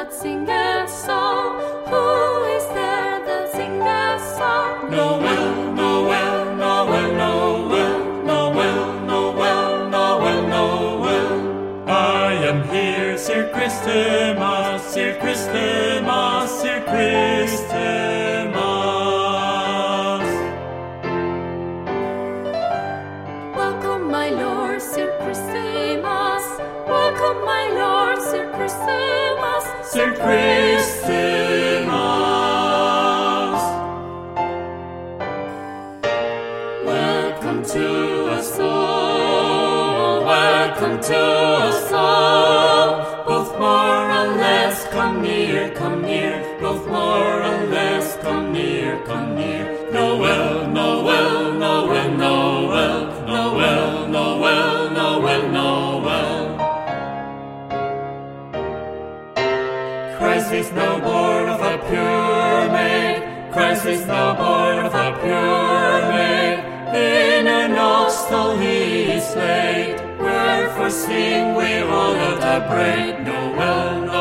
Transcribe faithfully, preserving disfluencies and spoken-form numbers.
that singeth song? Who is there that singeth song? Noel, Noel, Noel, Noel, Noel, Noel, Noel, Noel. I am here, Sir Christmas, Sir Christmas, Sir Christmas. Welcome, my Lord, Sir Christmas. Welcome, my Lord, Sir Christmas. Sir Christmas. Welcome to us all, welcome to us all. Both more and less, come near, come near. Both more and less, come near, come near. Noel, Noel, Noel, Noel, Noel, Noel, Noel, Noel. Christ is now born of a pure maid. Christ is now born of a pure maid. In a nostril he is laid. Wherefore sing we all at a break. Noel, Noel.